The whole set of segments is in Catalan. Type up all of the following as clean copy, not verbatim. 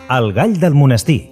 El gall del monestir.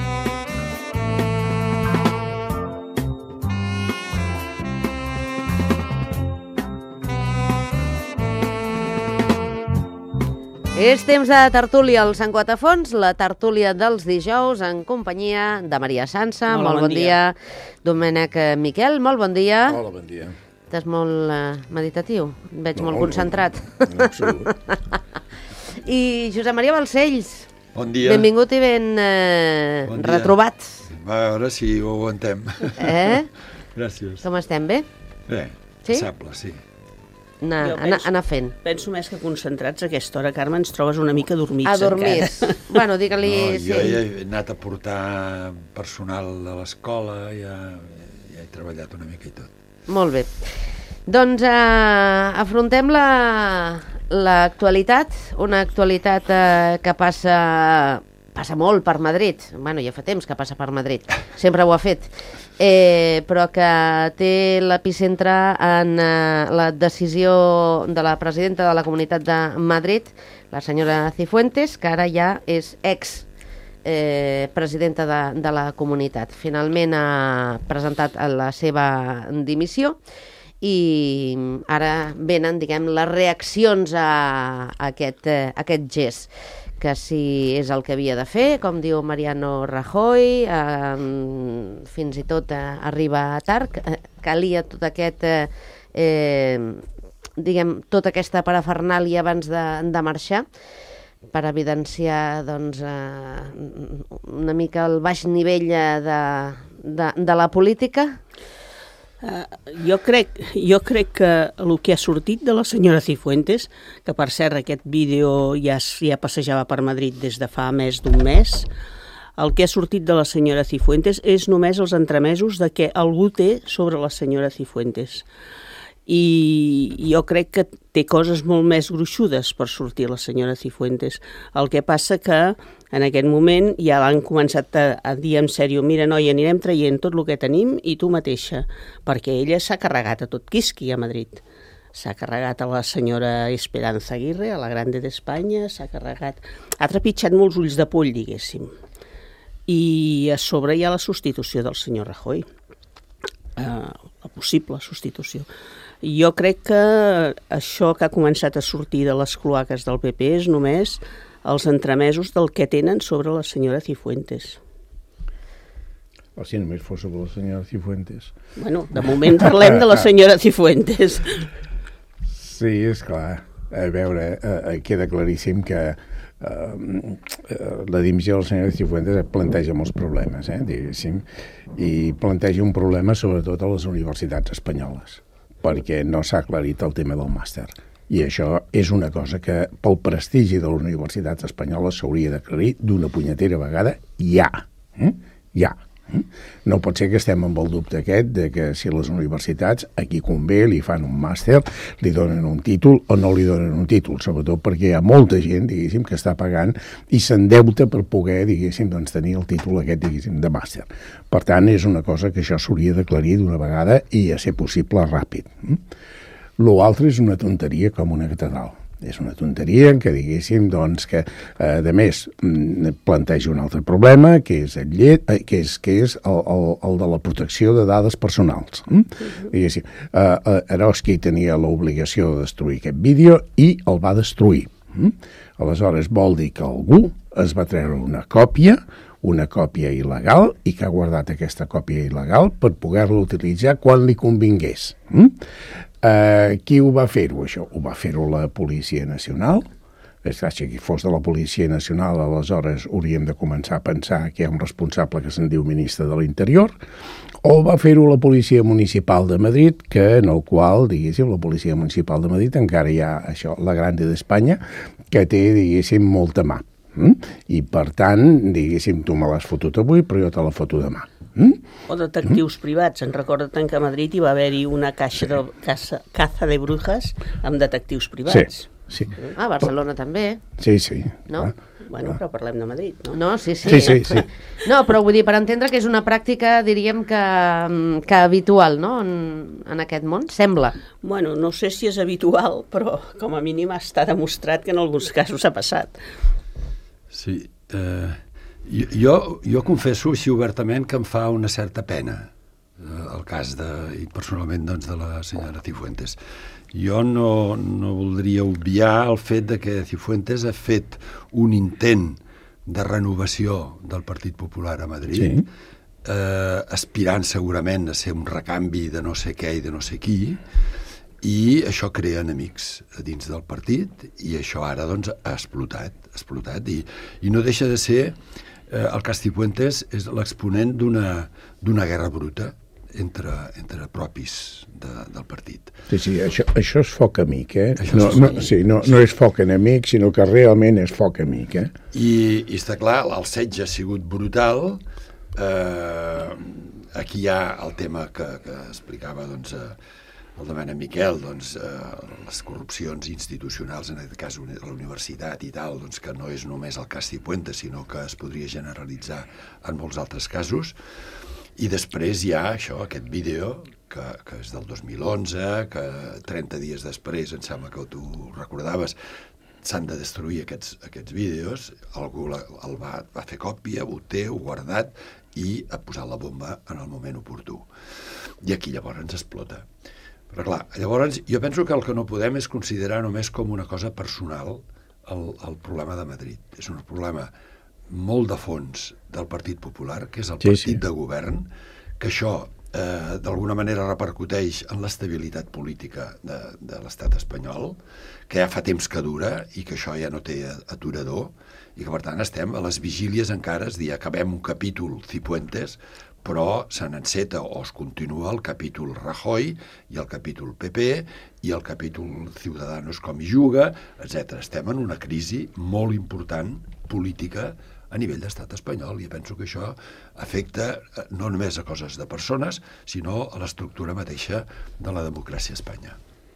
És temps de tertúlia al Sant Quatafons, la tertúlia dels dijous en companyia de Maria Sansa. Molt bon dia. Domènec Miquel, molt bon dia. Hola, bon dia. Estàs molt meditatiu, et veig molt concentrat. En absolut. I Josep Maria Balcells. Bon dia. Benvingut i ben retrobat. A veure si ho aguantem. Gràcies. Com estem, bé? Bé, sí? passable, sí. Anar fent. Penso més que concentrats a aquesta hora, Carme, ens trobes una mica dormits. Adormits. Bueno, digue-li... No, jo ja he anat a portar personal de l'escola, ja he treballat una mica i tot. Molt bé. Doncs afrontem l'actualitat, una actualitat que passa molt per Madrid. Bueno, ja fa temps que passa per Madrid, sempre ho ha fet. Però que té l'epicentre en la decisió de la presidenta de la Comunitat de Madrid, la senyora Cifuentes, que ara ja és presidenta de la comunitat. Finalment ha presentat la seva dimissió i ara venen, diguem, les reaccions a aquest gest, que si és el que havia de fer, com diu Mariano Rajoy, fins i tot arriba tard, calia tot aquest, tota aquesta parafernàlia abans de marxar, per evidenciar doncs, una mica el baix nivell de la política. Jo crec que el que ha sortit de la senyora Cifuentes, que per cert aquest vídeo ja passejava per Madrid des de fa més d'un mes, el que ha sortit de la senyora Cifuentes és només els entremesos de què algú té sobre la senyora Cifuentes. I jo crec que té coses molt més gruixudes per sortir la senyora Cifuentes. El que passa que en aquest moment ja l'han començat a dir en sèrio: mira, noia, anirem traient tot el que tenim i tu mateixa, perquè ella s'ha carregat a tot Quisqui a Madrid. S'ha carregat a la senyora Esperanza Aguirre, a la Grande d'Espanya, ha trepitjat molts ulls de poll, diguéssim. I a sobre hi ha la substitució del senyor Rajoy, la possible substitució. Jo crec que això que ha començat a sortir de les cloaques del PP és només els entremesos del que tenen sobre la senyora Cifuentes. O si només fos sobre la senyora Cifuentes. Bueno, de moment parlem de la senyora Cifuentes. Sí, és clar. A veure, queda claríssim que la dimissió de la senyora Cifuentes planteja molts problemes, diguéssim, i planteja un problema sobretot a les universitats espanyoles, perquè no s'ha aclarit el tema del màster. I això és una cosa que pel prestigi de les universitats espanyoles s'hauria d'aclarir d'una punyetera vegada ja. Ja. No pot ser que estem amb el dubte aquest de que si les universitats a qui convé li fan un màster, li donen un títol o no li donen un títol, sobretot perquè hi ha molta gent, diguéssim, que està pagant i s'endeuta per poder, diguéssim, doncs, tenir el títol aquest, diguéssim, de màster. Per tant, és una cosa que això s'hauria d'aclarir d'una vegada i a ser possible ràpid. L'altre és una tonteria com una catedral. És una tonteria que, diguéssim, doncs, que, a més, planteja un altre problema, que és el de la protecció de dades personals. Diguéssim, Eroski tenia l'obligació de destruir aquest vídeo i el va destruir. Aleshores, vol dir que algú es va treure una còpia il·legal i que ha guardat aquesta còpia il·legal per poder-la utilitzar quan li convingués. Qui ho va fer-ho, això? Ho va fer-ho la Policia Nacional. Si fos de la Policia Nacional, aleshores hauríem de començar a pensar que hi ha un responsable que se'n diu ministre de l'Interior, o va fer-ho la Policia Municipal de Madrid, que en el qual, diguéssim, la Policia Municipal de Madrid encara hi ha això, la Grande d'Espanya, que té, diguéssim, molta mà. I per tant, diguéssim, tu me l'has fotut avui, però jo te la foto demà. O detectius privats. En recorda tant que a Madrid hi va haver-hi una caça de brujas amb detectius privats. Sí. A Barcelona també. Sí. No? Bueno, però parlem de Madrid, no? No, sí. Sí. No, però vull dir, per entendre que és una pràctica, diríem que habitual, no?, en aquest món, sembla. Bueno, no sé si és habitual, però com a mínim està demostrat que en alguns casos ha passat. Sí, Jo confesso així obertament que em fa una certa pena el cas i personalment doncs, de la senyora Cifuentes. Jo no voldria obviar el fet de que Cifuentes ha fet un intent de renovació del Partit Popular a Madrid, aspirant segurament a ser un recanvi de no sé què i de no sé qui, i això crea enemics dins del partit, i això ara doncs, ha explotat i no deixa de ser el cas Cifuentes és l'exponent d'una guerra bruta entre propis del partit. Sí, això és foc amic, no és foc enemic, sinó que realment és foc amic, I està clar, el setge ha sigut brutal. Aquí hi ha el tema que explicava doncs, el Domènec Miquel, doncs, les corrupcions institucionals, en aquest cas la universitat i tal, doncs, que no és només el cas Cifuentes, sinó que es podria generalitzar en molts altres casos. I després hi ha aquest vídeo que és del 2011, que 30 dies després, em sembla que tu recordaves, s'han de destruir aquests vídeos, algú el va fer còpia, ho té, ho guardat, i ha posat la bomba en el moment oportú. I aquí llavors ens explota. Però clar, llavors jo penso que el que no podem és considerar només com una cosa personal el problema de Madrid. És un problema molt de fons del Partit Popular, que és el partit de govern, que això d'alguna manera repercuteix en l'estabilitat política de l'estat espanyol, que ja fa temps que dura i que això ja no té aturador, i que per tant estem a les vigílies encara, és a dir, acabem un capítol Cifuentes, però se n'enceta o es continua el capítol Rajoy i el capítol PP i el capítol Ciudadanos com hi juga, etc. Estem en una crisi molt important política a nivell d'estat espanyol, i penso que això afecta no només a coses de persones, sinó a l'estructura mateixa de la democràcia a Espanya.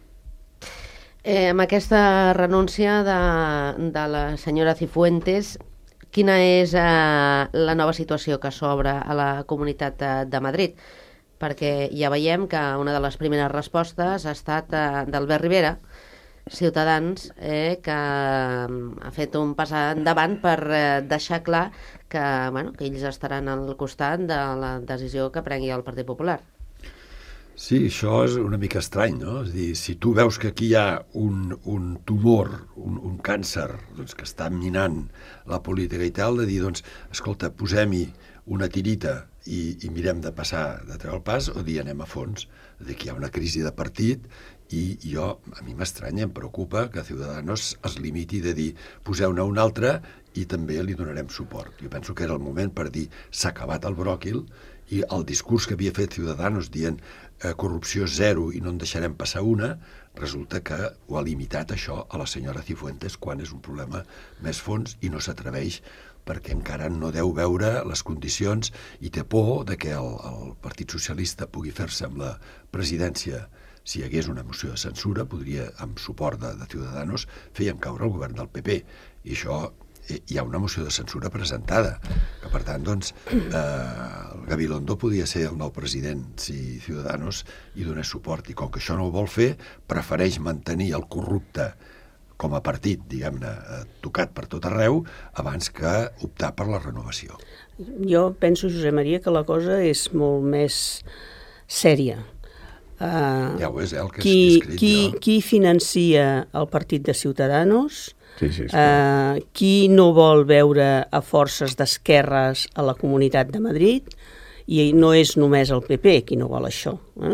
Amb aquesta renúncia de la senyora Cifuentes, quina és la nova situació que s'obre a la Comunitat de Madrid? Perquè ja veiem que una de les primeres respostes ha estat d'Albert Rivera, Ciutadans, que ha fet un pas endavant per deixar clar que ells estaran al costat de la decisió que prengui el Partit Popular. Sí, això és una mica estrany, no? És a dir, si tu veus que aquí hi ha un tumor, un càncer, doncs, que està minant la política i tal, de dir, doncs, escolta, posem-hi una tirita i mirem de passar, de treure el pas, o dir, anem a fons. És a dir, que hi ha una crisi de partit i a mi m'estranya, em preocupa que Ciudadanos es limiti de dir, poseu-ne un altre i també li donarem suport. Jo penso que era el moment per dir, s'ha acabat el bròquil, i el discurs que havia fet Ciudadanos dient corrupció zero i no en deixarem passar una, resulta que ho ha limitat això a la senyora Cifuentes quan és un problema més fons i no s'atreveix perquè encara no deu veure les condicions i té por de que el Partit Socialista pugui fer-se amb la presidència. Si hi hagués una moció de censura, podria, amb suport de Ciudadanos, fer caure el govern del PP. I això hi ha una moció de censura presentada, que per tant, doncs, Gabilondo podia ser el nou president si Ciudadanos hi donés suport, i com que això no ho vol fer, prefereix mantenir el corrupte com a partit, diguem-ne, tocat per tot arreu, abans que optar per la renovació. Jo penso, Josep Maria, que la cosa és molt més sèria. Ja ho és, el que he escrit jo. Qui financia el partit de Ciudadanos? Sí, qui no vol veure a forces d'esquerres a la Comunitat de Madrid, i no és només el PP qui no vol això.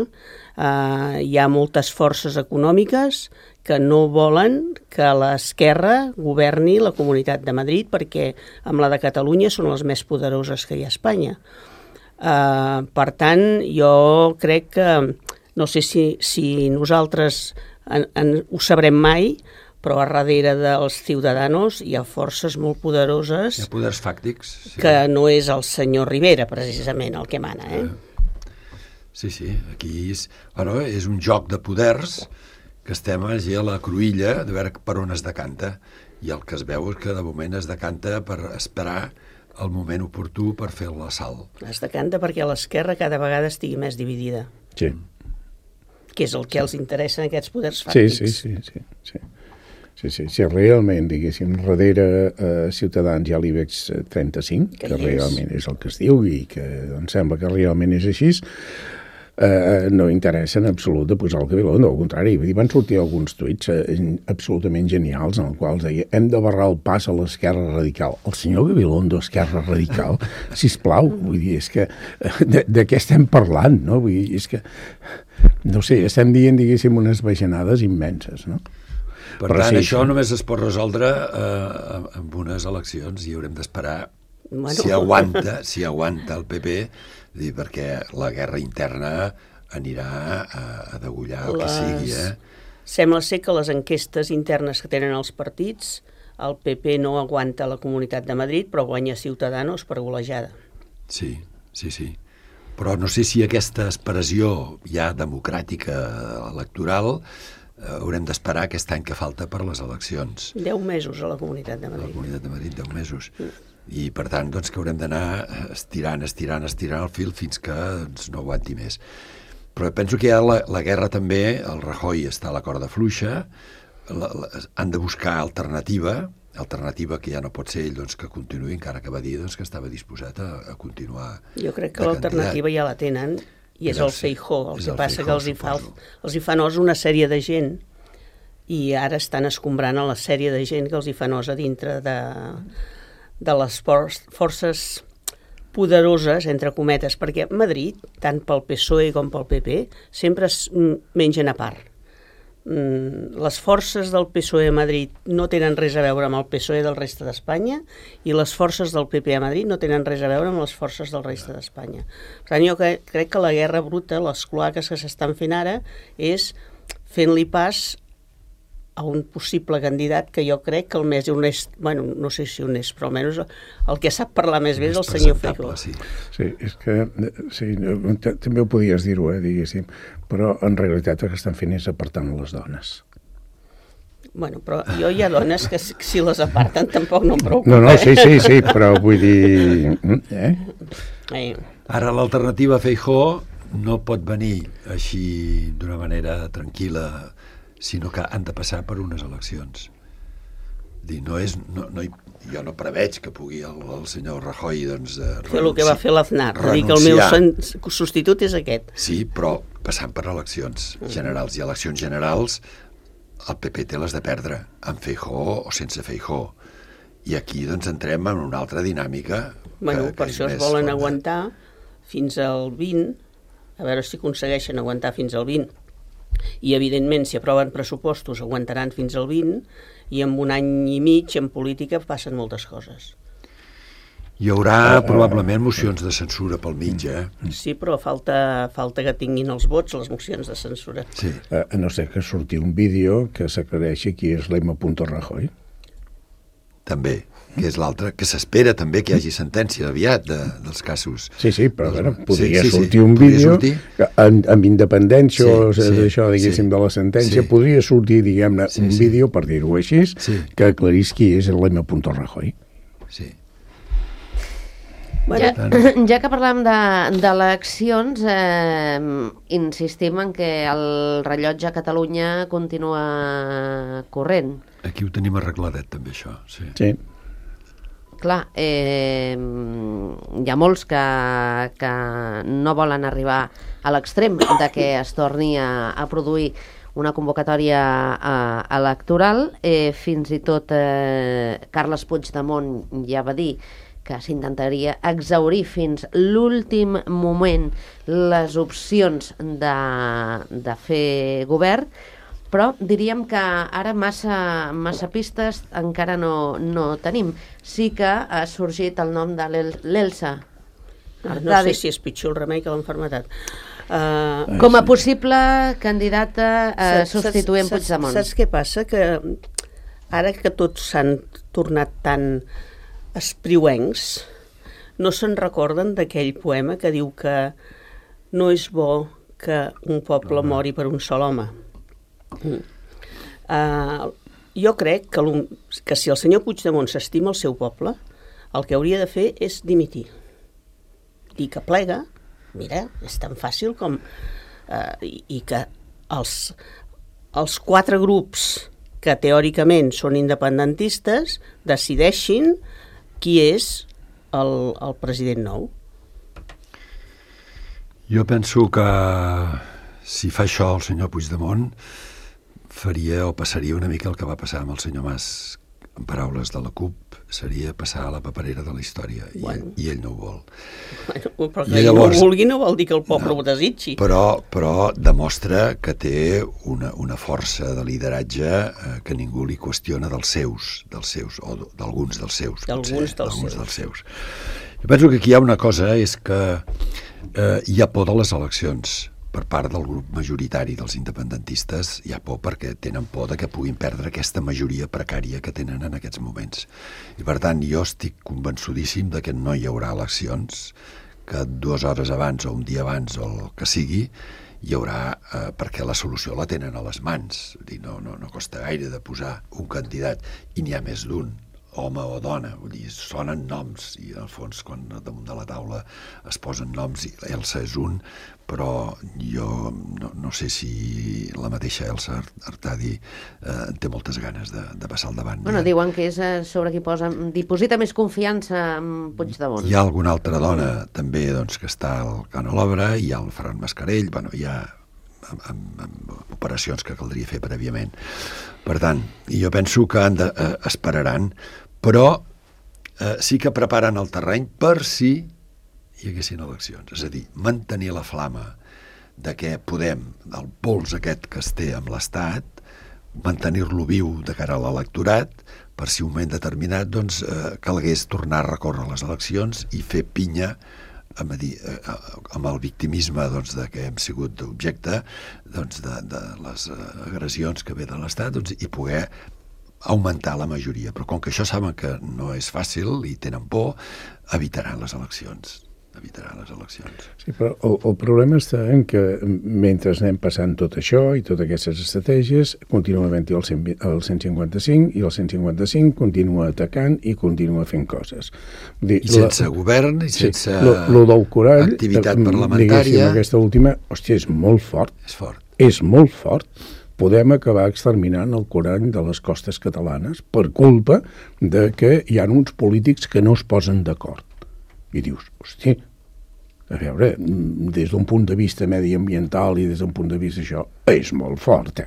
Hi ha moltes forces econòmiques que no volen que l'esquerra governi la Comunitat de Madrid perquè amb la de Catalunya són les més poderoses que hi ha a Espanya. Per tant, jo crec que, no sé si nosaltres ho sabrem mai, però a darrere dels Ciudadanos hi ha forces molt poderoses. Hi ha poders fàctics. Sí. Que no és el senyor Rivera, precisament, el que mana. Sí, aquí és un joc de poders que estem a la cruïlla de veure per on es decanta, i el que es veu és que de moment es decanta per esperar el moment oportú per fer l'assalt. Es decanta perquè l'esquerra cada vegada estigui més dividida. Sí. Que és el que els interessa en aquests poders fàctics. Sí. Si realment, diguéssim, darrere Ciutadans hi ha l'IBEX 35, que realment és el que es diu i que em sembla que realment és així, no interessa en absolut de posar el Gabilondo, al contrari, van sortir alguns tuits absolutament genials en els quals deia hem de barrar el pas a l'esquerra radical. El senyor Gabilondo, esquerra radical, sisplau, vull dir, és que de què estem parlant, no? Vull dir, és que, no sé, estem dient, diguéssim, unes bajanades immenses, no? Per tant, això només es pot resoldre amb unes eleccions i haurem d'esperar si aguanta el PP, perquè la guerra interna anirà a degullar el que sigui. Sembla ser que les enquestes internes que tenen els partits, el PP no aguanta la Comunitat de Madrid, però guanya Ciudadanos per golejada. Sí. Però no sé si aquesta expressió ja democràtica electoral haurem d'esperar aquest any que falta per les eleccions. 10 mesos a la Comunitat de Madrid. A la Comunitat de Madrid, 10 mesos. I per tant, doncs, que haurem d'anar estirant el fil fins que no aguanti més. Però penso que hi ha la guerra també, el Rajoy està a la corda fluixa, han de buscar alternativa que ja no pot ser ell que continuï, encara que va dir que estava disposat a continuar. Jo crec que l'alternativa ja la tenen i és el Feijóo. El que passa que els hi fa nos una sèrie de gent i ara estan escombrant a la sèrie de gent que els hi fa nos a dintre de les forces poderoses, entre cometes, perquè Madrid, tant pel PSOE com pel PP, sempre es mengen a part. Les forces del PSOE a Madrid no tenen res a veure amb el PSOE del resta d'Espanya i les forces del PP a Madrid no tenen res a veure amb les forces del resta d'Espanya. Per tant, jo crec que la guerra bruta, les cloaques que s'estan fent ara, és fent-li pas a un possible candidat que jo crec que el més honest, bueno, no sé si honest, però almenys el que sap parlar més bé és el senyor Feijóo. Sí, és que també ho podies dir-ho, diguéssim, però en realitat el que estan fent és apartant les dones. Bueno, però jo hi ha dones que si les aparten tampoc no em preocupa. No, sí, però vull dir... Ara l'alternativa Feijóo no pot venir així d'una manera tranquil·la, sinó que han de passar per unes eleccions. Jo no preveig que pugui el senyor Rajoy fer el que va fer l'Aznar, dir que el meu substitut és aquest. Sí, però passant per eleccions generals, i eleccions generals el PP té les de perdre, amb Feijóo o sense Feijóo. I aquí entrem en una altra dinàmica. Bueno, per això es volen aguantar fins al 20, a veure si aconsegueixen aguantar fins al 20. I, evidentment, si aproven pressupostos, aguantaran fins al 20, i en un any i mig, en política, passen moltes coses. Hi haurà, probablement, mocions de censura pel mig, Sí, però falta que tinguin els vots, les mocions de censura. Sí. A no ser que surti un vídeo que s'aclareixi qui és l'M.Rajoy. També, que és l'altre, que s'espera també que hi hagi sentència aviat dels casos. Sí, però podria sortir un vídeo amb independència d'això, diguéssim, de la sentència, podria sortir, diguem-ne, un vídeo, per dir-ho així, que aclarís qui és l'M.Rajoy. Sí. Ja que parlàvem d'eleccions, insistim en que el rellotge a Catalunya continua corrent. Aquí ho tenim arregladet, també, això. Sí. Clar, hi ha molts que no volen arribar a l'extrem de que es torni a produir una convocatòria electoral. Fins i tot Carles Puigdemont ja va dir que s'intentaria exhaurir fins l'últim moment les opcions de fer govern, però diríem que ara massa pistes encara no tenim. Sí que ha sorgit el nom de l'Elsa. No sé si és pitjor el remei que l'enfermetat. Com a possible candidata substituent Puigdemont. Saps què passa? Que ara que tots s'han tornat tan espriuencs, no se'n recorden d'aquell poema que diu que no és bo que un poble mori per un sol home. Jo crec que si el senyor Puigdemont s'estima el seu poble, el que hauria de fer és dimitir. Dir que plega, mira, és tan fàcil com... I que els 4 grups que teòricament són independentistes, decideixin qui és el president nou. Jo penso que si fa això el senyor Puigdemont faria o passaria una mica el que va passar amb el senyor Mas, en paraules de la CUP, seria passar a la paperera de la història, i ell no ho vol. Però que llavors, no ho vulgui no vol dir que el poble ho desitgi. Però demostra que té una força de lideratge que ningú li qüestiona dels seus, o d'alguns dels seus. D'alguns dels seus. Jo penso que aquí hi ha una cosa, és que hi ha por de les eleccions. Per part del grup majoritari dels independentistes hi ha por perquè tenen por de que puguin perdre aquesta majoria precària que tenen en aquests moments. I per tant jo estic convençudíssim de que no hi haurà eleccions, que 2 hores abans o un dia abans o el que sigui hi haurà, perquè la solució la tenen a les mans. No costa gaire de posar un candidat, i n'hi ha més d'un, home o dona, vull dir, sonen noms, i al fons quan damunt de la taula es posen noms, i Elsa és un, però jo no sé si la mateixa Elsa Artadi té moltes ganes de passar al davant. Bueno, diuen que és sobre qui diposita més confiança en Puigdemont. Hi ha alguna altra dona també que està al cant a l'obra, hi ha el Ferran Mascarell, hi ha amb operacions que caldria fer prèviament. Per tant, jo penso que esperaran, però sí que preparen el terreny per si hi haguessin eleccions. És a dir, mantenir la flama de que podem, el pols aquest que es té amb l'Estat, mantenir-lo viu de cara a l'electorat, per si un moment determinat calgués tornar a recórrer les eleccions i fer pinya amb el victimisme de que hem sigut objecte de les agressions que ve de l'Estat i poder augmentar la majoria. Però com que això saben que no és fàcil i tenen por, evitaran les eleccions. Sí, però el problema està en que mentre anem passant tot això i totes aquestes estratègies, continua havent-hi el 155 i el 155 continua atacant i continua fent coses. I sense govern i sense activitat parlamentària. Aquesta última, hòstia, és molt fort. És molt fort. Podem acabar exterminant el Corall de les costes catalanes per culpa de que hi ha uns polítics que no es posen d'acord. I dius, hòstia, a veure, des d'un punt de vista mediambiental i des d'un punt de vista això, és molt fort,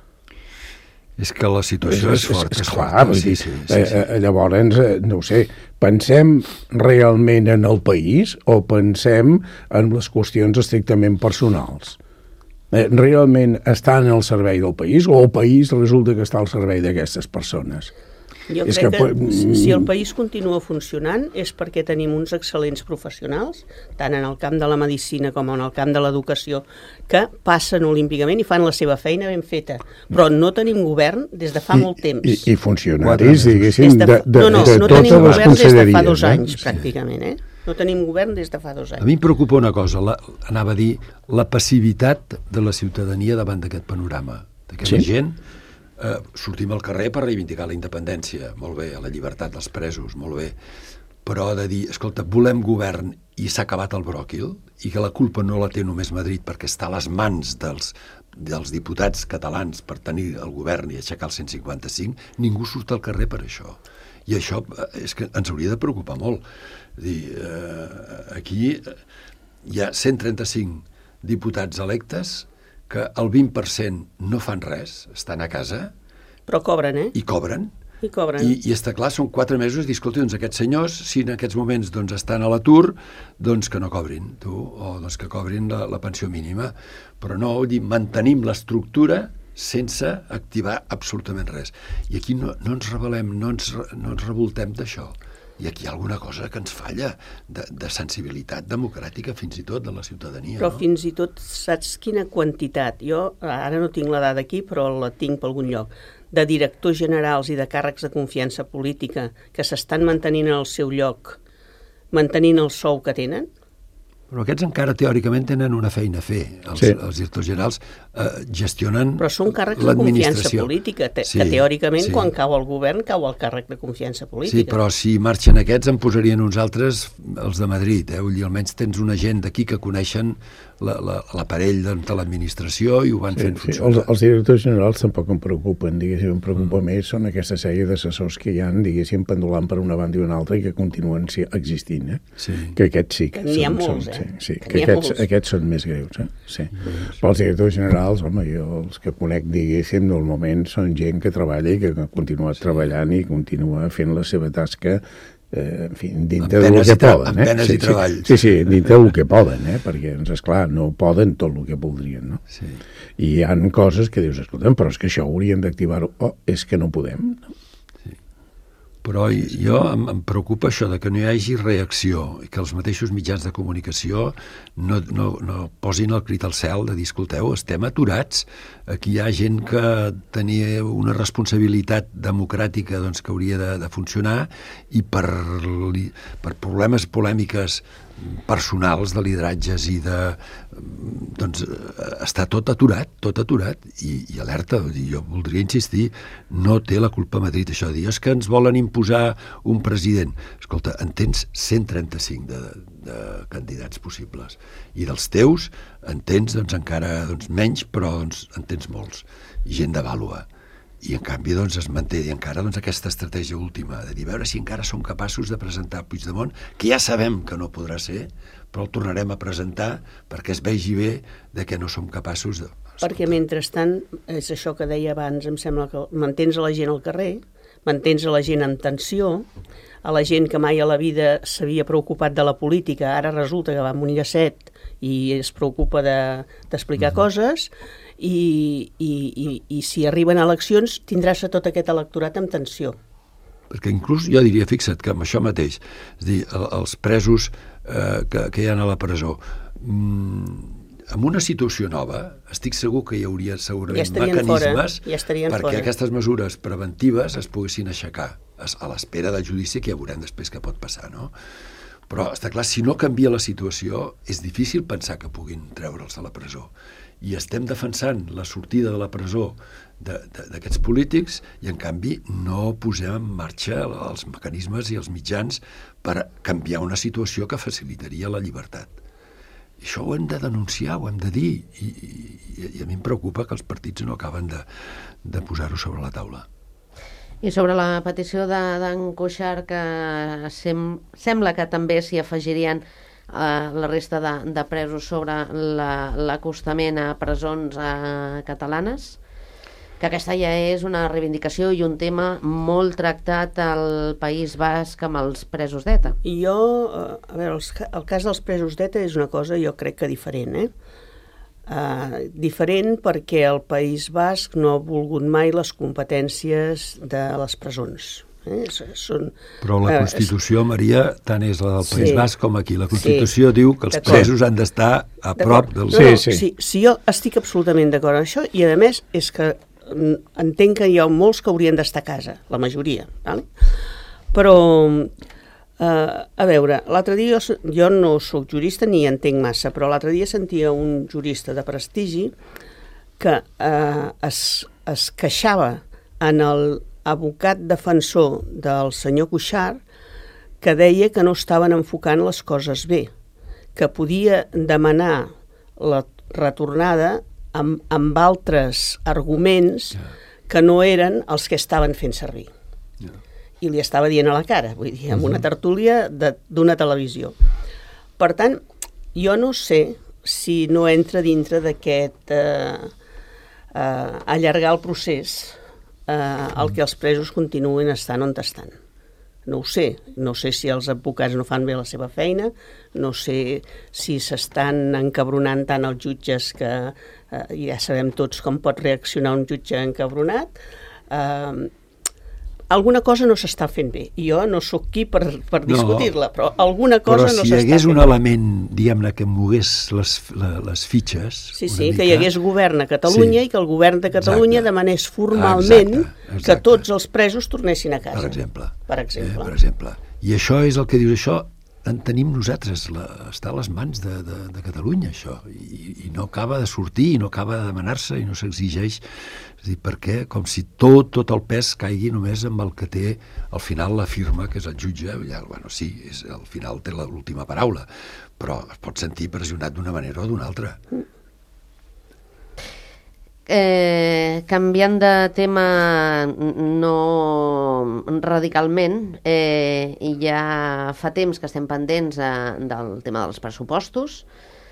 És que la situació és forta. És clar, llavors, no ho sé, pensem realment en el país o pensem en les qüestions estrictament personals? Realment estan al servei del país o el país resulta que està al servei d'aquestes persones? Jo crec que si el país continua funcionant és perquè tenim uns excel·lents professionals, tant en el camp de la medicina com en el camp de l'educació, que passen olímpicament i fan la seva feina ben feta. Però no tenim govern des de fa molt temps. I funcionaris, diguéssim, de totes les conselleries. No tenim govern des de fa 2 anys, pràcticament, No tenim govern des de fa 2 anys. A mi em preocupa una cosa, anava a dir, la passivitat de la ciutadania davant d'aquest panorama. D'aquesta gent sortim al carrer per reivindicar la independència, molt bé, la llibertat dels presos, molt bé, però de dir, escolta, volem govern i s'ha acabat el bròquil, i que la culpa no la té només Madrid perquè està a les mans dels diputats catalans per tenir el govern i aixecar el 155, ningú surt al carrer per això. I això és que ens hauria de preocupar molt. Aquí hi ha 135 diputats electes que el 20% no fan res, estan a casa... Però cobren, I cobren. I està clar, són 4 mesos, i escolta, aquests senyors, si en aquests moments estan a l'atur, que no cobrin, o que cobrin la pensió mínima. Però no, mantenim l'estructura sense activar absolutament res. I aquí no ens rebel·lem, no ens revoltem d'això. I aquí hi ha alguna cosa que ens falla de sensibilitat democràtica, fins i tot de la ciutadania. Però fins i tot saps quina quantitat? Jo ara no tinc la dada aquí, però la tinc per algun lloc, de directors generals i de càrrecs de confiança política que s'estan mantenint al seu lloc, mantenint el sou que tenen. Però aquests encara teòricament tenen una feina a fer. Els directors generals gestionen l'administració. Però són càrrecs de confiança política, que teòricament quan cau el govern cau el càrrec de confiança política. Sí, però si marxen aquests en posarien uns altres, els de Madrid. Almenys tens una gent d'aquí que coneixen l'aparell de l'administració i ho van fent funcionar. Els directors generals tampoc em preocupen, diguéssim, em preocupa més són aquesta sèrie d'assessors que hi ha, diguéssim, pendulant per una banda i una altra i que continuen existint, que aquests sí que n'hi ha molts, que aquests són més greus, sí. Però els directors generals, home, jo els que conec, diguéssim, normalment són gent que treballa i que ha continuat treballant i continua fent la seva tasca en fi, dintre del que poden. Amb penes i treball. Sí, dintre del que poden, perquè, esclar, no poden tot el que voldrien, no? Sí. I hi ha coses que dius, escolta'm, però és que això hauríem d'activar-ho. És que no podem, no? Però jo em preocupa això de que no hi hagi reacció i que els mateixos mitjans de comunicació no posin el crit al cel de dir, escolteu, estem aturats, aquí hi ha gent que tenia una responsabilitat democràtica que hauria de funcionar i per problemes polèmiques personals de lideratges i està tot aturat i alerta, jo voldria insistir, no té la culpa Madrid això de dir, és que ens volen imposar un president. Escolta, en tens 135 de candidats possibles i dels teus en tens encara menys, però en tens molts i gent de vàlua. I en canvi es manté encara aquesta estratègia última de dir, veure si encara som capaços de presentar Puigdemont, que ja sabem que no podrà ser, però el tornarem a presentar perquè es vegi bé de que no som capaços de... Perquè mentrestant, és això que deia abans, em sembla que mantens a la gent al carrer, mantens a la gent en tensió, a la gent que mai a la vida s'havia preocupat de la política, ara resulta que va amb un llacet i es preocupa d'explicar coses, i si arriben a eleccions tindràs tot aquest electorat amb tensió. Perquè inclús jo diria, fixa't, que amb això mateix, és a dir, els presos que hi ha a la presó, en una situació nova, estic segur que hi hauria segurament mecanismes perquè aquestes mesures preventives es poguessin aixecar a l'espera del judici, que ja veurem després què pot passar, no? Però està clar, si no canvia la situació, és difícil pensar que puguin treure'ls de la presó. I estem defensant la sortida de la presó d'aquests polítics i, en canvi, no posem en marxa els mecanismes i els mitjans per canviar una situació que facilitaria la llibertat. I això ho hem de denunciar, ho hem de dir, i a mi em preocupa que els partits no acaben de posar-ho sobre la taula. I sobre la petició d'en Cuixart, que sembla que també s'hi afegirien la resta de presos sobre l'acostament a presons catalanes, que aquesta ja és una reivindicació i un tema molt tractat al País Basc amb els presos d'ETA. I jo, a veure, el cas dels presos d'ETA és una cosa, jo crec que diferent, diferent perquè el País Basc no ha volgut mai les competències de les presons. Però la Constitució, Maria, tant és la del País Basc com aquí. La Constitució diu que els presos han d'estar a prop del... Sí, jo estic absolutament d'acord amb això i, a més, és que entenc que hi ha molts que haurien d'estar a casa, la majoria, però, a veure, l'altre dia, jo no soc jurista ni entenc massa, però l'altre dia sentia un jurista de prestigi que es queixava en el advocat defensor del senyor Cuixart, que deia que no estaven enfocant les coses bé, que podia demanar la retornada amb altres arguments que no eren els que estaven fent servir. I li estava dient a la cara, vull dir, en una tertúlia d'una televisió. Per tant, jo no sé si no entra dintre d'aquest allargar el procés el que els presos continuïn estant on estan. No ho sé. No sé si els advocats no fan bé la seva feina, no sé si s'estan encabronant tant els jutges que ja sabem tots com pot reaccionar un jutge encabronat. Alguna cosa no s'està fent bé. Jo no sóc qui per discutir-la, però alguna cosa no s'està fent bé. Però si hi hagués un element, diguem-ne, que mogués les fitxes... Sí, que hi hagués govern a Catalunya i que el govern de Catalunya demanés formalment que tots els presos tornessin a casa. Per exemple. I això és el que dius, això en tenim nosaltres, està a les mans de Catalunya, això, i no acaba de sortir, i no acaba de demanar-se, i no s'exigeix. És a dir, perquè com si tot el pes caigui només amb el que té al final la firma, que és el jutge. Ja, bueno, sí, al final té l'última paraula, però es pot sentir pressionat d'una manera o d'una altra. Canviant de tema no radicalment, ja fa temps que estem pendents del tema dels pressupostos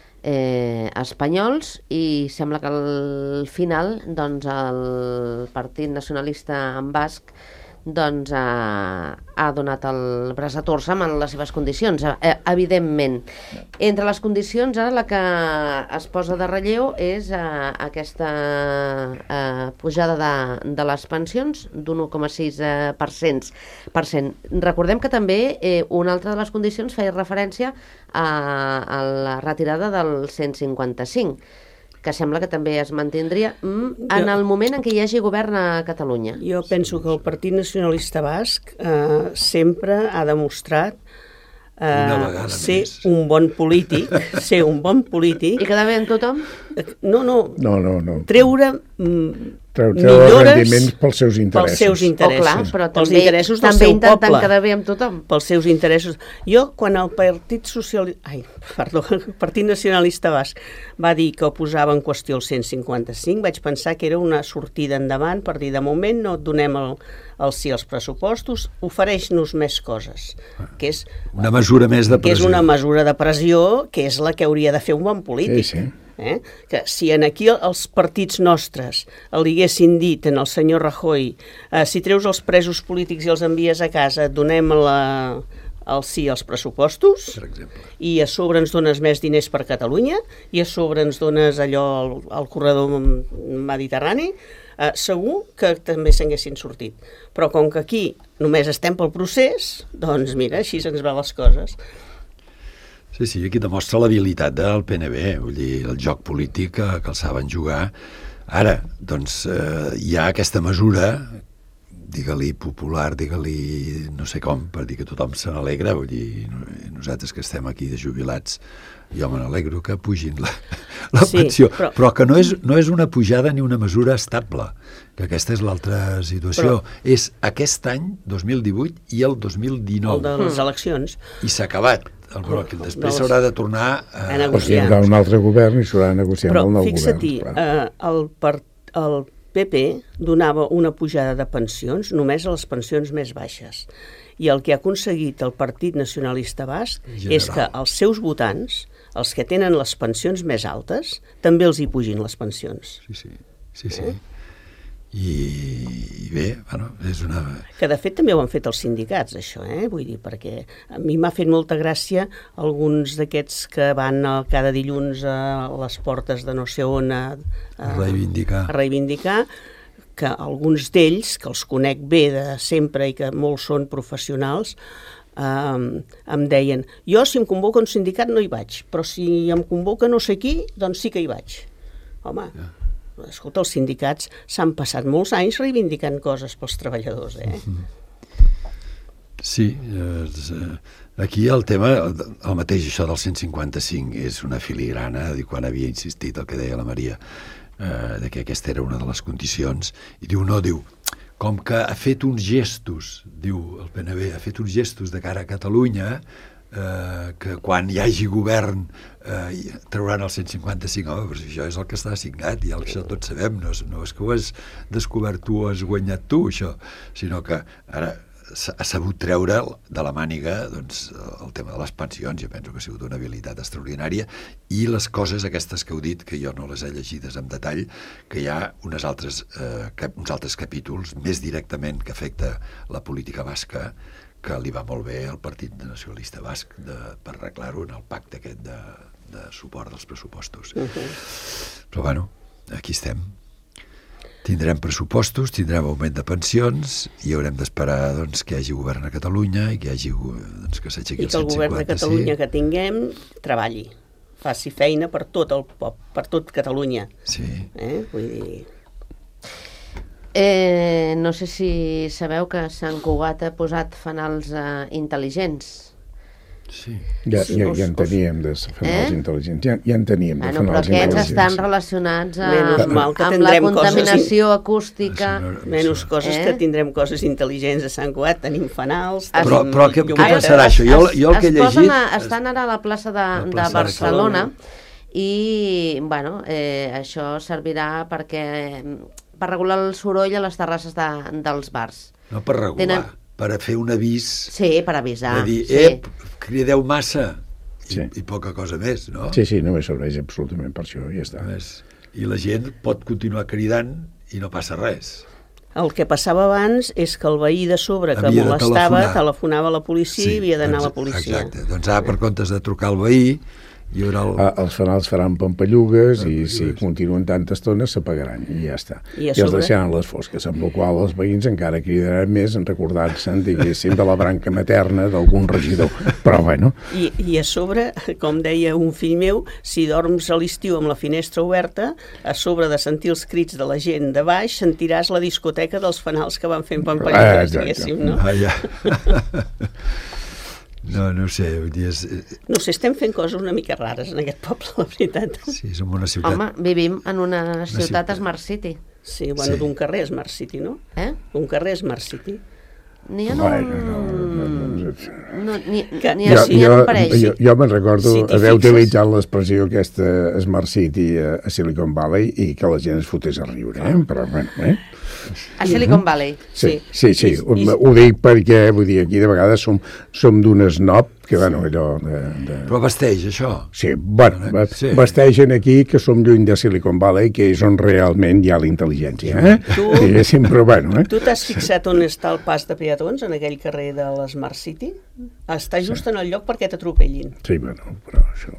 espanyols, i sembla que al final doncs, el Partit Nacionalista Basc doncs, ha donat el braç a torça en les seves condicions, evidentment. Entre les condicions, ara la que es posa de relleu és aquesta pujada de les pensions d'un 1,6%. Recordem que també una altra de les condicions feia referència a la retirada del 155, que sembla que també es mantindria en el moment en què hi hagi govern a Catalunya. Jo penso que el Partit Nacionalista Basc sempre ha demostrat ser un bon polític, I quedar bé amb tothom? No. Treure millores rendiments pels seus interessos. Clar, però també intentant quedar bé amb tothom. Pels seus interessos. Jo, quan el Partit Nacionalista Basc va dir que posava en qüestió el 155, vaig pensar que era una sortida endavant per dir, de moment no et donem el sí als pressupostos, ofereix-nos més coses, que és una mesura més de pressió. Que és una mesura de pressió, que és la que hauria de fer un bon polític. Sí. Que si en aquí els partits nostres li haguessin dit al senyor Rajoy, si treus els presos polítics i els envies a casa, et donem el sí als pressupostos, per exemple, i a sobre ens dones més diners per Catalunya, i a sobre ens dones allò al corredor mediterrani, segur que també s'haguessin sortit. Però com que aquí només estem pel procés, doncs mira, així se'ns van les coses. Sí, aquí demostra l'habilitat del PNB, vull dir, el joc polític que el saben jugar. Ara, doncs, hi ha aquesta mesura, digue-li popular, digue-li no sé com, per dir que tothom se n'alegra, vull dir, nosaltres que estem aquí de jubilats, jo me n'alegro que pugin la pensió, però que no és una pujada ni una mesura estable, que aquesta és l'altra situació. És aquest any, 2018, i el 2019. El de les eleccions. I s'ha acabat. Després s'haurà de tornar a negociar. Hi haurà un altre govern i s'haurà de negociar amb el nou govern. Però fixa-t'hi, el PP donava una pujada de pensions només a les pensions més baixes. I el que ha aconseguit el Partit Nacionalista Basc és que els seus votants, els que tenen les pensions més altes, també els hi pugin les pensions. Sí. I bé, bueno, és una... Que de fet també ho han fet els sindicats, això, vull dir, perquè a mi m'ha fet molta gràcia alguns d'aquests que van cada dilluns a les portes de no sé on a reivindicar, que alguns d'ells, que els conec bé de sempre i que molts són professionals, em deien, jo si em convoca un sindicat no hi vaig, però si em convoca no sé qui, doncs sí que hi vaig. Home... Escolta, els sindicats s'han passat molts anys reivindicant coses pels treballadors, Sí, aquí el tema, el mateix, això del 155, és una filigrana, quan havia insistit el que deia la Maria, de que aquesta era una de les condicions, i diu, com que ha fet uns gestos, diu el PNB, ha fet uns gestos de cara a Catalunya, que quan hi hagi govern trauran el 155, home, però això és el que està assignat, i això tots sabem, no és que ho has descobert tu o has guanyat tu, això, sinó que ara ha sabut treure de la màniga doncs, el tema de les pensions. Jo penso que ha sigut una habilitat extraordinària, i les coses aquestes que heu dit, que jo no les he llegides en detall, que hi ha uns altres capítols més directament que afecta la política basca, que li va molt bé al Partit Nacionalista Basc per arreglar-ho en el pacte aquest de suport dels pressupostos. Però bueno, aquí estem. Tindrem pressupostos, tindrem augment de pensions, i haurem d'esperar doncs, que hi hagi govern a Catalunya i que hi hagi doncs, que s'aixequi el 155. I que el govern de Catalunya que tinguem treballi, faci feina per tot el poble, per tot Catalunya. Sí. Vull dir... No sé si sabeu que Sant Cugat ha posat fanals intel·ligents. Sí. Ja en teníem de fanals intel·ligents. Ja en teníem de Però fanals aquests intel·ligents. estan relacionats Menys amb la contaminació acústica. Menys coses que tindrem coses intel·ligents a Sant Cugat, tenim fanals... Però què passarà això? Jo el que he llegit... Estan ara a la plaça de Barcelona i, bueno, això servirà per regular el soroll a les terrasses dels bars. No per regular, per fer un avís... Sí, per avisar. De dir, crideu massa, i poca cosa més, no? Sí, només serveix absolutament per això, i ja està. I la gent pot continuar cridant i no passa res. El que passava abans és que el veí de sobre que molestava telefonava a la policia i havia d'anar a la policia. Exacte, doncs ara per comptes de trucar al veí hi haurà els fanals faran pampallugues i si continuen tanta estona s'apagaran i ja està. I els deixaran les fosques, amb la qual els veïns encara cridaran més en recordar-se'n, diguéssim, de la branca materna d'algun regidor. Però bueno. I a sobre, com deia un fill meu, si dorms a l'estiu amb la finestra oberta, a sobre de sentir els crits de la gent de baix, sentiràs la discoteca dels fanals que van fent pampallugues, diguéssim, no? No sé, vull dir... No sé, estem fent coses una mica rares en aquest poble, la veritat. Sí, som una ciutat... Home, vivim en una ciutat Smart City. Sí, bueno, d'un carrer Smart City, no? Un carrer Smart City. N'hi ha un parell. Jo me'n recordo haver utilitzat l'expressió aquesta Smart City a Silicon Valley i que la gent es fotés a riure, però bueno, A Silicon Valley. Sí. Ho dic perquè, vull dir, aquí de vegades som d'un snob que, bueno, allò... Però vesteix, això? Sí, bueno, vesteixen aquí que som lluny de Silicon Valley, que és on realment hi ha la intel·ligència, Però, bueno... Tu t'has fixat on està el pas de peatons, en aquell carrer de l'Smart City? Està just en el lloc perquè t'atropellin. Sí, bueno, però això...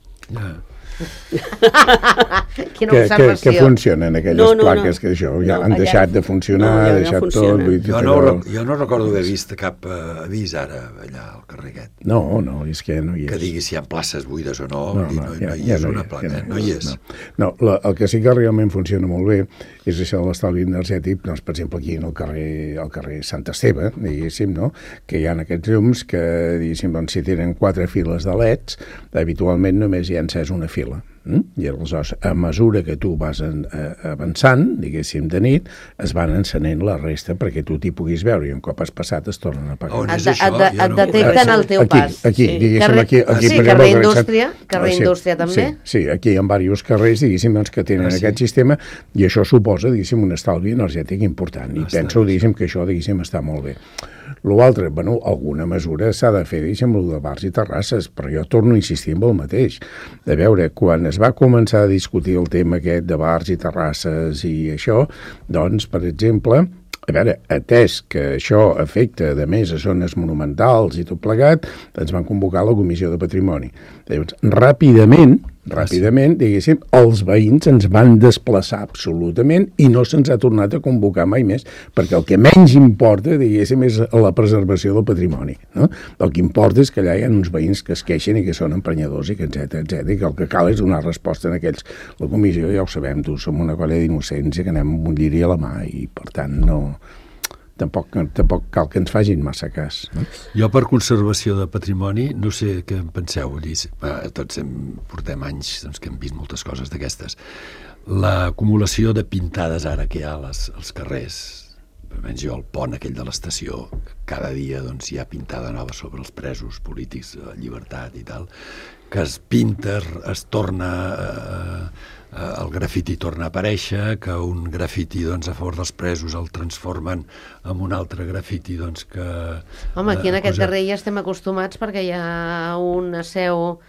Quina observació. Que funcionen aquelles plaques que això ja han deixat de funcionar, ha deixat tot... Jo no recordo haver vist cap avís ara allà al carrer aquest. No, és que no hi és. Que digui si hi ha places buides o no, no hi és una placa, no hi és. No, el que sí que realment funciona molt bé és això de l'estalvi energètic, doncs, per exemple, aquí al carrer Sant Esteve, diguéssim, no?, que hi ha aquests llums que, diguéssim, doncs, si tenen 4 files de leds, habitualment només hi ha encès una fila. I aleshores, a mesura que tu vas avançant, diguéssim, de nit, es van encenent la resta perquè tu t'hi puguis veure i un cop has passat es tornen a apagar. On és això? Et detecten el teu pas. Aquí, diguéssim, aquí. Sí, carrer Indústria també. Sí, aquí hi ha diversos carrers, diguéssim, que tenen aquest sistema i això suposa, diguéssim, un estalvi energètic important i penso, diguéssim, que això, diguéssim, està molt bé. L'altre, bueno, alguna mesura s'ha de fer, diguéssim, el de bars i terrasses, però jo torno a insistir en el mateix. De veure, quan es va començar a discutir el tema aquest de bars i terrasses i això, doncs, per exemple, a veure, atès que això afecta, a més, a zones monumentals i tot plegat, ens van convocar la Comissió de Patrimoni. Llavors, ràpidament, diguéssim, els veïns ens van desplaçar absolutament i no se'ns ha tornat a convocar mai més, perquè el que menys importa, diguéssim, és la preservació del patrimoni, no? El que importa és que allà hi ha uns veïns que es queixen i que són emprenyadors i que etcètera, i que el que cal és donar resposta a aquells. La comissió, ja ho sabem, som una colla d'innocents i que anem amb un lliri a la mà i, per tant, tampoc cal que ens facin massa cas. Jo, per conservació de patrimoni, no sé què en penseu. Tots portem anys que hem vist moltes coses d'aquestes. L'acumulació de pintades ara que hi ha als carrers, almenys jo, el pont aquell de l'estació, cada dia hi ha pintada nova sobre els presos polítics, llibertat i tal, que es pinta, es torna... el grafiti torna a aparèixer, que un grafiti a favor dels presos el transformen en un altre grafiti que... Home, aquí en aquest carrer ja estem acostumats perquè hi ha una seu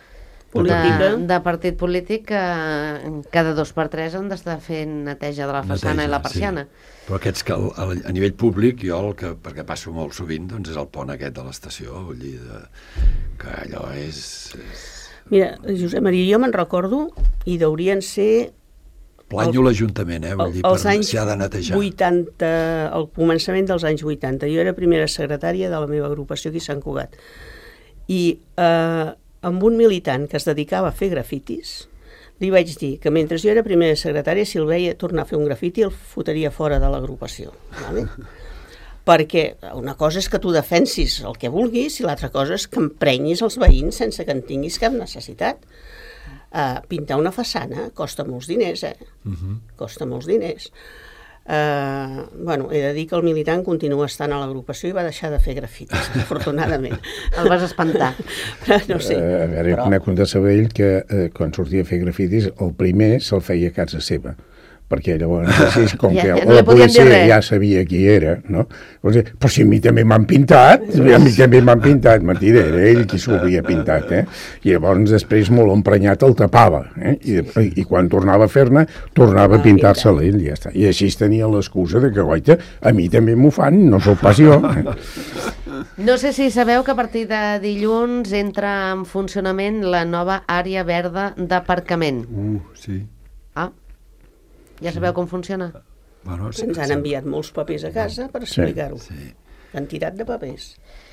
de partit polític que cada 2x3 han d'estar fent neteja de la façana i la persiana. Sí. Però aquests que a nivell públic, jo perquè passo molt sovint, és el pont aquest de l'estació, vull dir que allò és... Mira, Josep Maria, jo me'n recordo i deurien ser... Planyo l'Ajuntament, vull dir, s'ha de netejar. 80, al començament dels anys 80. Jo era primera secretària de la meva agrupació aquí a Sant Cugat. I amb un militant que es dedicava a fer grafitis, li vaig dir que mentre jo era primera secretària, si el veia tornar a fer un grafiti, el fotria fora de l'agrupació. Vale? perquè una cosa és que tu defensis el que vulguis i l'altra cosa és que emprenyis els veïns sense que en tinguis cap necessitat. Pintar una façana costa molts diners, costa molts diners. He de dir que el militant continua estant a l'agrupació i va deixar de fer grafitis, afortunadament. El vas espantar. No sé. A veure, jo conec un de Sabadell que quan sortia a fer grafitis, el primer se'l feia a casa seva, perquè llavors, com que la policia ja sabia qui era, no? Però si a mi també m'han pintat, mentida, era ell qui s'ho havia pintat, I llavors després molt emprenyat el tapava, I quan tornava a fer-ne, tornava a pintar-se-la ell, ja està. I així tenia l'excusa de que, goita, a mi també m'ho fan, no sóc pas jo. No sé si sabeu que a partir de dilluns entra en funcionament la nova àrea verda d'aparcament. Sí. Ja sabeu com funciona? Bueno, ens han enviat molts papers a casa per explicar-ho. Sí. Quantitat de papers.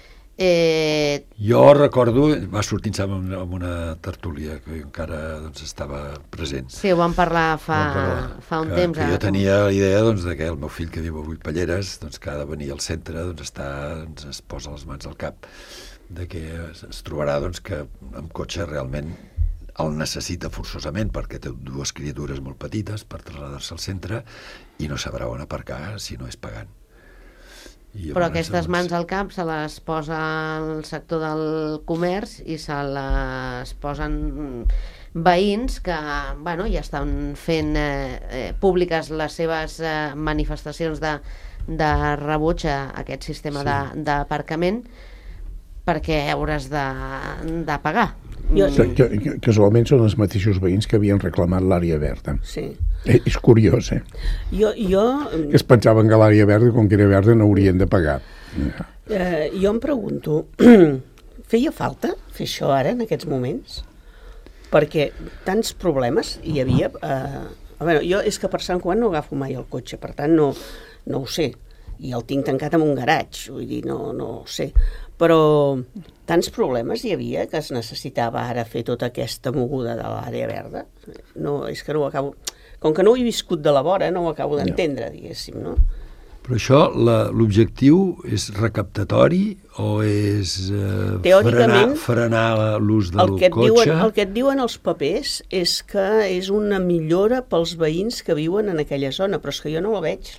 Jo recordo, va sortir en una tertúlia que encara estava present. Sí, ho vam parlar fa un temps. Que jo tenia la idea que el meu fill, que viu a Vuitpalleres, que ha de venir al centre, es posa les mans al cap de que es trobarà que amb cotxe realment el necessita forçosament perquè té dues criatures molt petites per traslladar-se al centre i no sabrà on aparcar si no és pagant. Però aquestes mans al cap se les posa al sector del comerç i se les posen veïns que ja estan fent públiques les seves manifestacions de rebuig a aquest sistema d'aparcament perquè hauràs de pagar. Casualment són els mateixos veïns que havien reclamat l'àrea verda. Sí. És curiós, Es pensaven que l'àrea verda, com que era verda, no haurien de pagar. Jo em pregunto, feia falta fer això ara, en aquests moments? Perquè tants problemes hi havia... Jo és que per Sant Joan no agafo mai el cotxe, per tant no ho sé. I el tinc tancat en un garatge, vull dir, no ho sé. Però tants problemes hi havia que es necessitava ara fer tota aquesta moguda de l'àrea verda. No, és que no ho acabo... Com que no ho he viscut de la vora, no ho acabo d'entendre, diguéssim, no? Però això, l'objectiu és recaptatori o és frenar l'ús del cotxe? El que et diuen els papers és que és una millora pels veïns que viuen en aquella zona, però és que jo no la veig.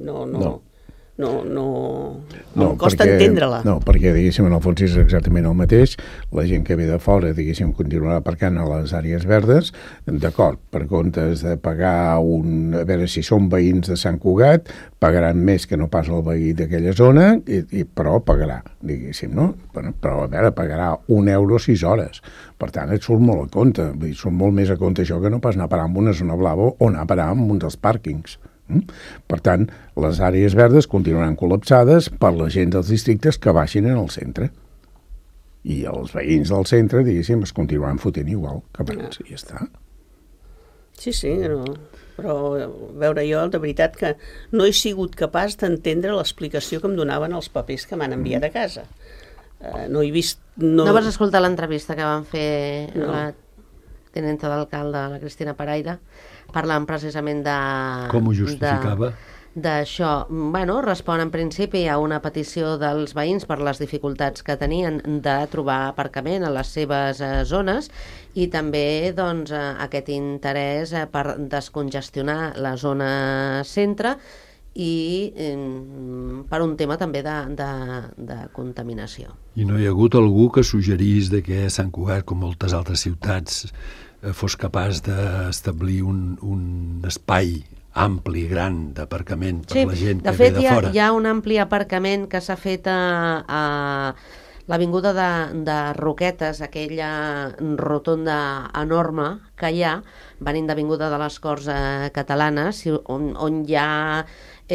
No em costa entendre-la. No, perquè, diguéssim, en el fons és exactament el mateix. La gent que ve de fora, diguéssim, continuarà aparcant a les àrees verdes, d'acord, per comptes de pagar a veure si són veïns de Sant Cugat, pagaran més que no pas el veí d'aquella zona, però pagarà, diguéssim, no? Però, a veure, pagarà €1 6 hores. Per tant, et surt molt a compte. Surt molt més a compte això que no pas anar a parar amb una zona blava o anar a parar amb un dels pàrquings. Per tant, les àrees verdes continuaran col·lapsades per la gent dels districtes que baixin en el centre. I els veïns del centre, diguéssim, es continuaran fotent igual que abans, i ja està. Sí, però a veure, jo de veritat que no he sigut capaç d'entendre l'explicació que em donaven els papers que m'han enviat a casa. No he vist... No vas escoltar l'entrevista que van fer la tenenta d'alcalde, la Cristina Paraire, parlant precisament de... Com ho justificava? D'això. Respon en principi a una petició dels veïns per les dificultats que tenien de trobar aparcament a les seves zones i també aquest interès per descongestionar la zona centre i per un tema també de contaminació. I no hi ha hagut algú que suggerís que Sant Cugat, com moltes altres ciutats, fos capaç d'establir un espai ampli, gran, d'aparcament per la gent que ve de fora? Hi ha un ampli aparcament que s'ha fet a l'avinguda de Roquetes, aquella rotonda enorme que hi ha, venint d'avinguda de les Corts Catalanes, on hi ha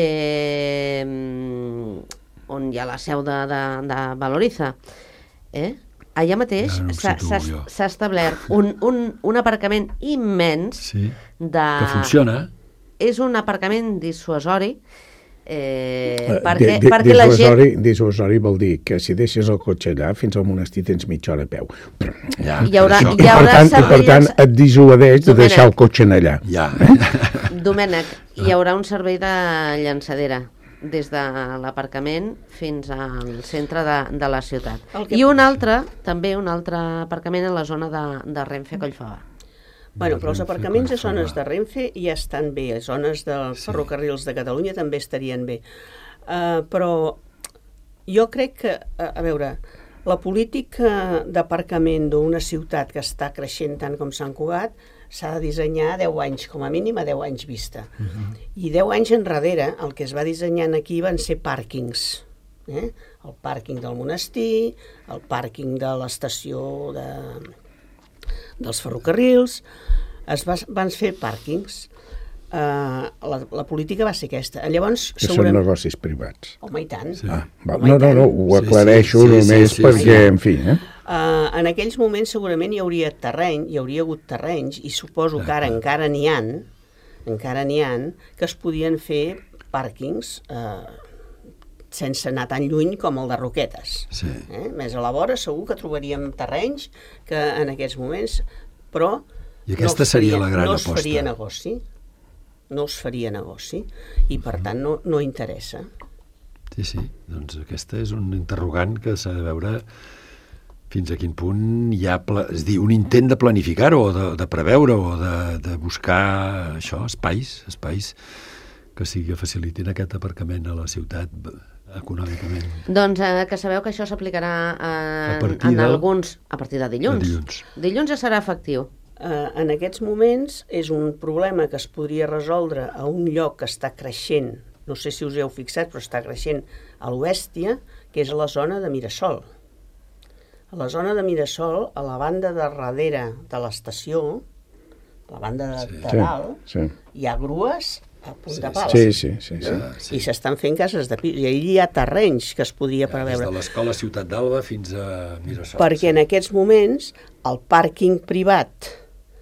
la seu de Valoriza. Allà mateix s'ha establert un aparcament immens que funciona. És un aparcament dissuasori perquè la gent... Dissuasori vol dir que si deixes el cotxe allà fins al monestir tens mitja hora a peu. Per tant, et dissuadeix de deixar el cotxe allà. Domènec, hi haurà un servei de llançadera. des de l'aparcament fins al centre de la ciutat. I un altre aparcament a la zona de Renfe a Collfabà. Bueno, però els aparcaments a zones de Renfe ja estan bé, a zones dels ferrocarrils de Catalunya també estarien bé. Però jo crec que, a veure, la política d'aparcament d'una ciutat que està creixent tant com Sant Cugat s'ha de dissenyar a 10 anys, com a mínim a 10 anys vista. I 10 anys enrere el que es va dissenyant aquí van ser pàrquings. El pàrquing del monestir, el pàrquing de l'estació dels ferrocarrils, van fer pàrquings. La política va ser aquesta. Llavors, que són negocis privats. Home, i tant. Sí. No, ho aclareixo només perquè, en fi... En aquells moments segurament hi hauria hagut terrenys, i suposo que ara encara n'hi ha, que es podien fer pàrquings sense anar tan lluny com el de Roquetes. Més a la vora segur que trobaríem terrenys que en aquests moments, però I aquesta seria la gran aposta. No es faria negoci i per tant no interessa. Sí, doncs aquesta és un interrogant que s'ha de veure fins a quin punt hi ha un intent de planificar-ho o de preveure o de buscar això, espais que facilitin aquest aparcament a la ciutat econòmicament. Doncs que sabeu que això s'aplicarà en alguns a partir de dilluns. Dilluns ja serà efectiu. En aquests moments és un problema que es podria resoldre a un lloc que està creixent, no sé si us heu fixat, però està creixent a l'Oestia, que és a la zona de Mirasol. A la zona de Mirasol, a la banda de darrere de l'estació, a la banda de dalt, hi ha grues a punt de pal. Sí. I s'estan fent cases de pis, i allí hi ha terrenys que es podia preveure. Des de l'escola Ciutat d'Alba fins a Mirasol. Perquè en aquests moments el pàrquing privat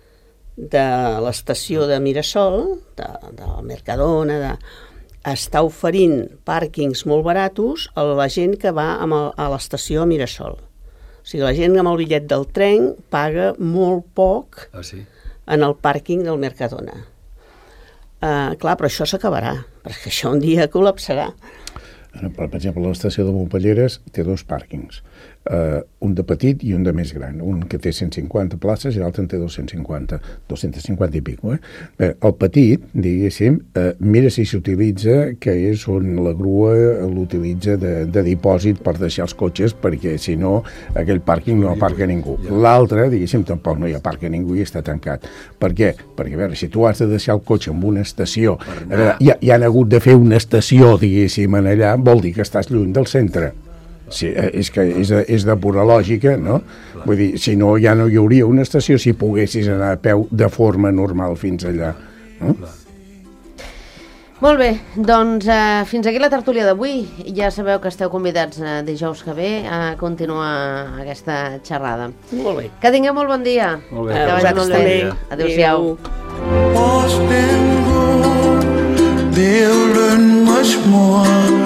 de l'estació de Mirasol, de Mercadona, està oferint pàrquings molt baratos a la gent que va a l'estació a Mirasol. O sigui, la gent amb el bitllet del tren paga molt poc en el pàrquing del Mercadona. Clar, però això s'acabarà, perquè això un dia col·lapsarà. Per exemple, l'estació de Montpelleres té 2 pàrquings, un de petit i un de més gran, un que té 150 places i l'altre en té 250 i pico. Bé, el petit, diguéssim, mira si s'utilitza, que és on la grua l'utilitza de dipòsit per deixar els cotxes, perquè si no, aquell pàrquing no aparca ningú. L'altre, diguéssim, tampoc no hi aparca ningú i està tancat. Per què? Perquè, a veure, si tu has de deixar el cotxe en una estació, hi han hagut de fer una estació, diguéssim, en allà, vol dir que estàs lluny del centre. Sí, és que és de pura lògica, no? Vull dir, si no, ja no hi hauria una estació si poguessis anar a peu de forma normal fins allà. No? Molt bé, doncs fins aquí la tertúlia d'avui. Ja sabeu que esteu convidats dijous que ve a continuar aquesta xerrada. Molt bé. Que tingueu molt bon dia. Molt bé. Que vagi molt bé. Adéu-siau. They'll learn much more